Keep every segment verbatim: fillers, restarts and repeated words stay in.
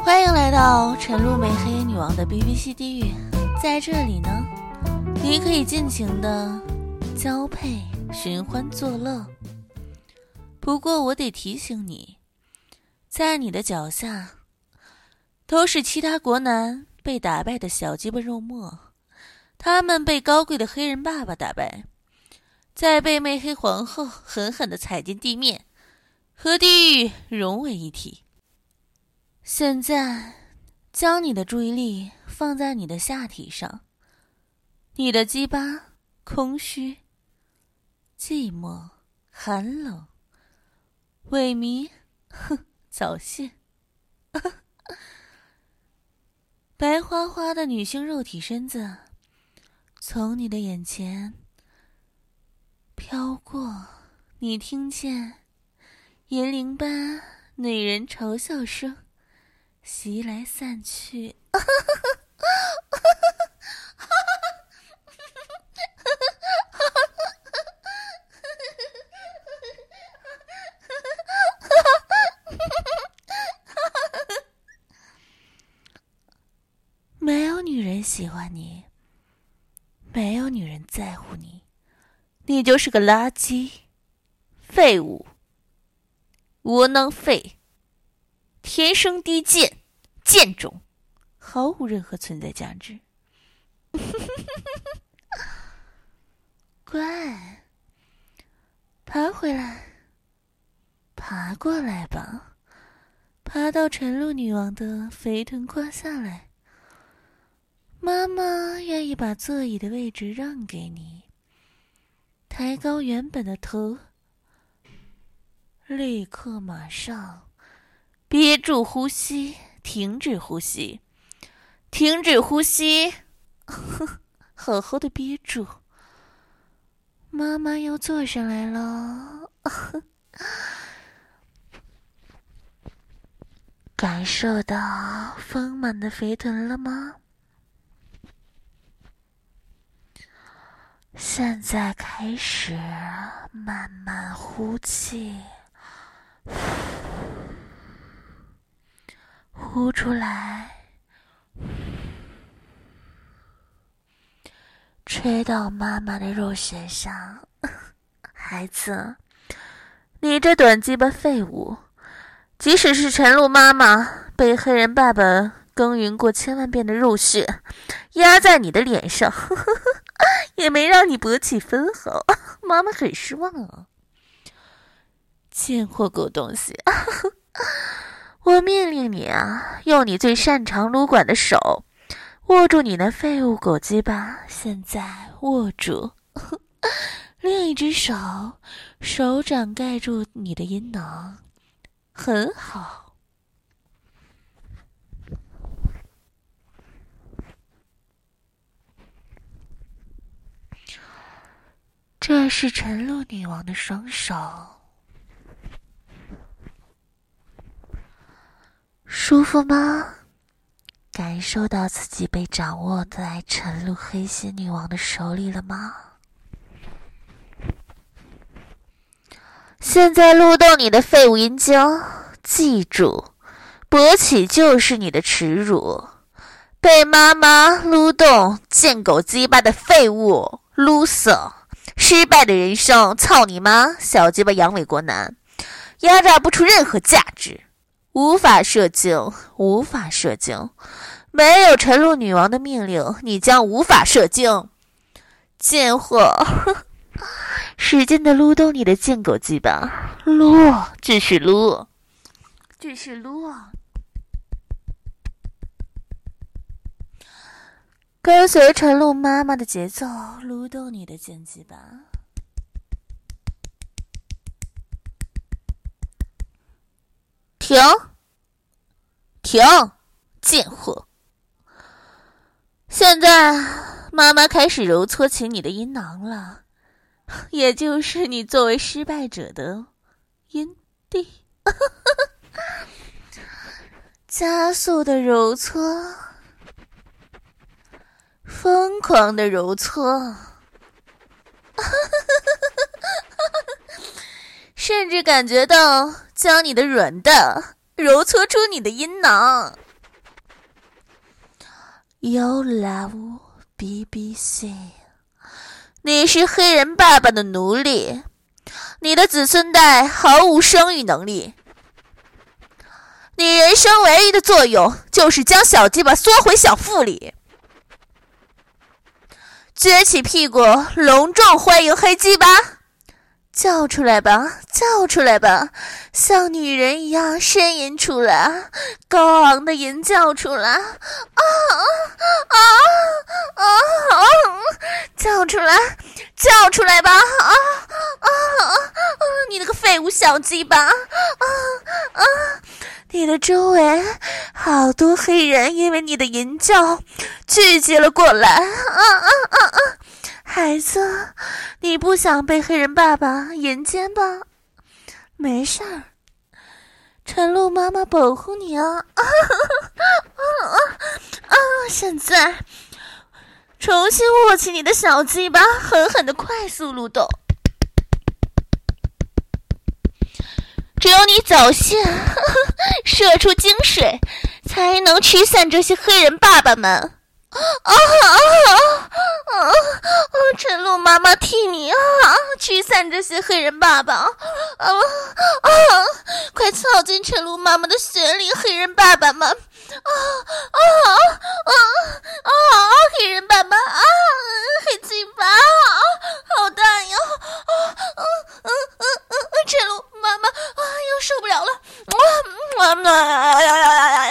欢迎来到晨露美黑女王的 B B C 地狱，在这里呢，你可以尽情的交配、寻欢作乐。不过我得提醒你，在你的脚下都是其他国男被打败的小鸡巴肉末，他们被高贵的黑人爸爸打败，再被媚黑皇后狠狠地踩进地面，和地狱融为一体。现在将你的注意力放在你的下体上，你的鸡巴空虚、寂寞、寒冷、萎靡、哼早泄白花花的女性肉体身子从你的眼前飘过，你听见银铃般女人嘲笑声袭来散去没有女人喜欢你，没有女人在乎你，你就是个垃圾、废物、窝囊废，天生低贱、贱种，毫无任何存在价值。乖，爬回来，爬过来吧，爬到晨露女王的肥臀胯下来。妈妈愿意把座椅的位置让给你，抬高原本的头，立刻马上憋住呼吸，停止呼吸，停止呼吸，好好的憋住。妈妈又坐上来了，感受到丰满的肥臀了吗？现在开始慢慢呼气，呼出来，吹到妈妈的肉穴上。孩子，你这短鸡巴废物，即使是晨露妈妈被黑人爸爸耕耘过千万遍的肉血压在你的脸上，呵呵呵，也没让你勃起分毫，妈妈很失望啊！贱货狗东西，我命令你啊，用你最擅长撸管的手握住你那废物狗鸡巴，现在握住，另一只手手掌盖住你的阴囊，很好。这是晨露女王的双手，舒服吗？感受到自己被掌握在晨露黑心女王的手里了吗？现在撸动你的废物阴茎，记住，勃起就是你的耻辱。被妈妈撸动贱狗鸡巴的废物 loser，失败的人生，操你妈！小鸡巴阳痿国男，压榨不出任何价值，无法射精，无法射精，没有晨露女王的命令，你将无法射精。贱货，使劲的撸动你的贱狗鸡巴，撸，继续撸，继续撸。跟随晨露妈妈的节奏，撸动你的贱鸡巴。停！停！贱货！现在，妈妈开始揉搓起你的阴囊了，也就是你作为失败者的阴蒂。加速的揉搓。疯狂的揉搓，甚至感觉到将你的软蛋揉搓出你的阴囊。 You love B B C。 你是黑人爸爸的奴隶，你的子孙代毫无生育能力，你人生唯一的作用就是将小鸡巴缩回小腹里。撅起屁股，隆重欢迎黑鸡巴！叫出来吧，叫出来吧，像女人一样呻吟出来，高昂的吟叫出来，啊啊啊啊！叫出来，叫出来吧，啊啊啊！你那个废物小鸡巴，啊啊！你的周围好多黑人因为你的吟叫聚集了过来，啊啊啊啊！孩子，你不想被黑人爸爸迎接吧？没事儿，陈露妈妈保护你啊！啊啊啊啊！现在重新握起你的小鸡巴，狠狠的快速蠕动。只有你早泄，射出精水，才能驱散这些黑人爸爸们。啊啊啊啊！陈露妈妈替你啊，驱散这些黑人爸爸。啊啊！快操进陈露妈妈的血里，黑人爸爸们！啊啊啊啊！黑人爸爸啊，黑鸡巴，好大呀！啊啊啊啊啊！陈露妈妈啊，又受不了了！啊啊啊呀呀呀呀！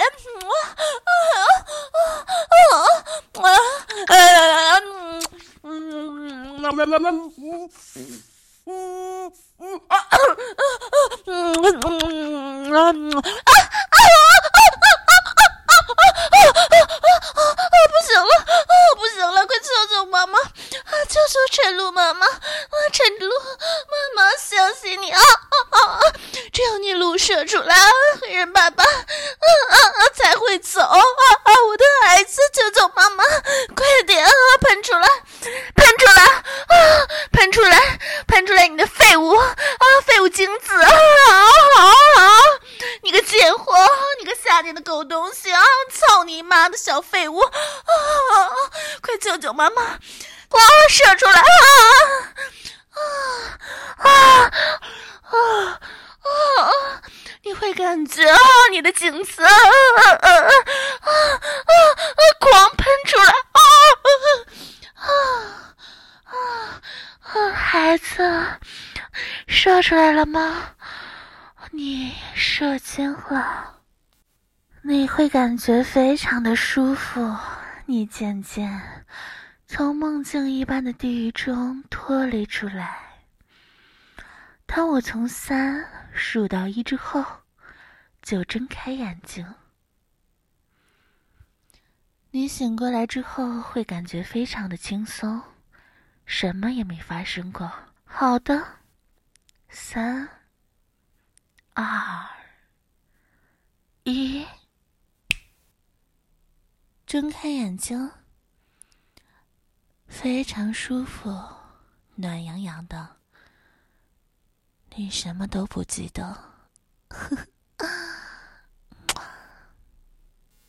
不行了，不行了，快救救妈妈！救救陈露妈妈！陈露妈妈，相信你啊！只有你露射出来，黑人爸爸才会走啊！我的孩子，救救妈妈！快点啊，喷出来，喷出来啊，喷出来，喷出来你的废物啊，废物精子啊！你个贱货，你个下贱的狗东西啊！操你妈的小废物啊！快救救妈妈！哇，射出来啊！啊啊啊啊！你会感觉啊，你的精子啊啊啊啊啊！狂喷出来啊啊啊啊！孩子，射出来了吗？你射精了，你会感觉非常的舒服，你渐渐从梦境一般的地狱中脱离出来。当我从三数到一之后，就睁开眼睛。你醒过来之后会感觉非常的轻松，什么也没发生过。好的，三二一，睁开眼睛，非常舒服，暖洋洋的。你什么都不记得，呵呵。